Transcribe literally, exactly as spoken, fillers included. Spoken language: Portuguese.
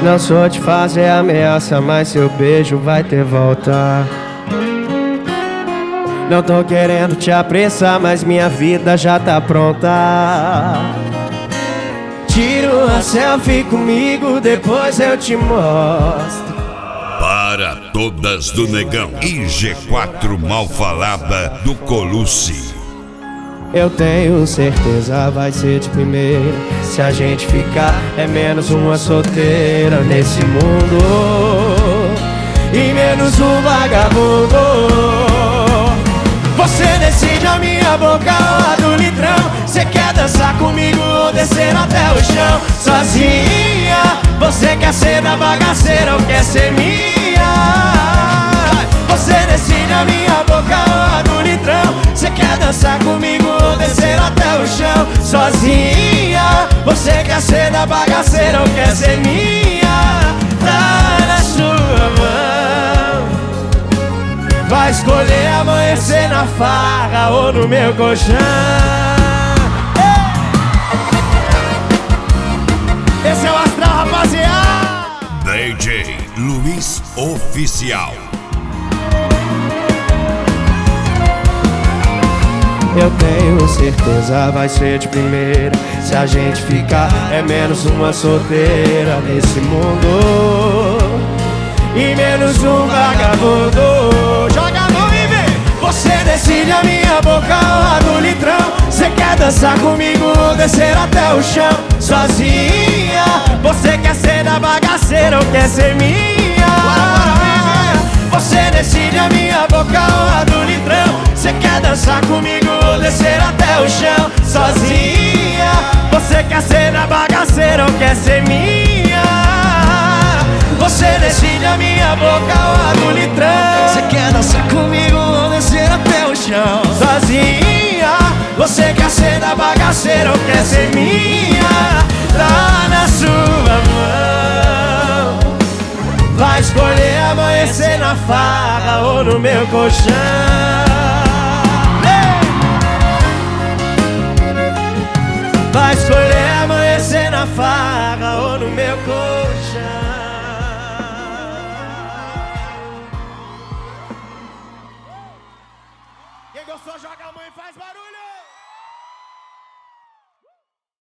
Não sou de fazer ameaça, mas seu beijo vai ter volta. Não tô querendo te apressar, mas minha vida já tá pronta. Tira uma selfie comigo, depois eu te mostro. Para todas do Negão e G quatro mal falada do Colucci. Eu tenho certeza vai ser de primeira. Se a gente ficar é menos uma solteira nesse mundo e menos um vagabundo. Você decide a minha boca ou a do litrão. Você quer dançar comigo ou descer até o chão sozinha? Você quer ser da bagaceira ou quer ser minha? Você decide a minha boca ou a do litrão. Você quer dançar comigo ou descer até o chão sozinha? Você quer ser da bagaceira ou quer ser minha? Tá na sua mão. Vai escolher amanhecer na farra ou no meu colchão. Esse é o Astral, rapaziada. D J Luiz Oficial. Eu tenho certeza vai ser de primeira. Se a gente ficar é menos uma solteira nesse mundo e menos um vagabundo. Joga a mão e vem. Você decide a minha boca ou a do litrão. Você quer dançar comigo ou descer até o chão sozinha? Você quer ser da bagaceira ou quer ser minha? Você decide a minha boca ou a do litrão. Você quer dançar comigo ou descer até o chão sozinha? Você quer ser da bagaceira ou quer ser minha? Você decide a minha boca ou a do litrão. Você quer dançar comigo ou descer até o chão sozinha? Você quer ser da bagaceira ou quer ser minha? Tá na sua mão. Vai escolher amanhecer na farra ou no meu colchão. Vai escolher amanhecer na farra ou no meu colchão.